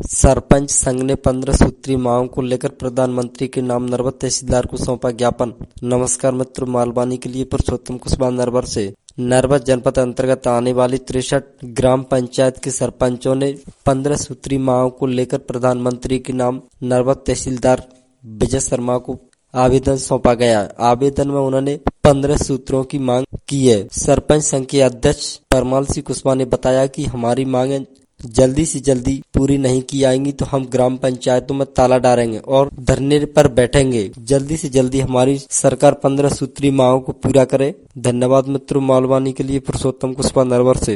सरपंच संघ ने 15 सूत्री मांगों को लेकर प्रधानमंत्री के नाम नरवर तहसीलदार को सौंपा ज्ञापन। नमस्कार मित्रों, मालवानी के लिए पुरुषोत्तम कुशवाहा नरवर से। नरवर जनपद अंतर्गत आने वाली 63 ग्राम पंचायत के सरपंचों ने 15 सूत्री मांगों को लेकर प्रधानमंत्री के नाम नरवर तहसीलदार विजय शर्मा को आवेदन सौंपा गया। आवेदन में उन्होंने 15 सूत्रों की मांग की है। सरपंच संघ के अध्यक्ष परमाल सिंह कुशवाहा ने बताया कि हमारी मांगें जल्दी से जल्दी पूरी नहीं की जाएंगी तो हम ग्राम पंचायतों में ताला डालेंगे और धरने पर बैठेंगे। जल्दी से जल्दी हमारी सरकार 15 सूत्री मांगों को पूरा करे। धन्यवाद मित्रों, मालवानी के लिए पुरुषोत्तम कुशवाहा नरवर से।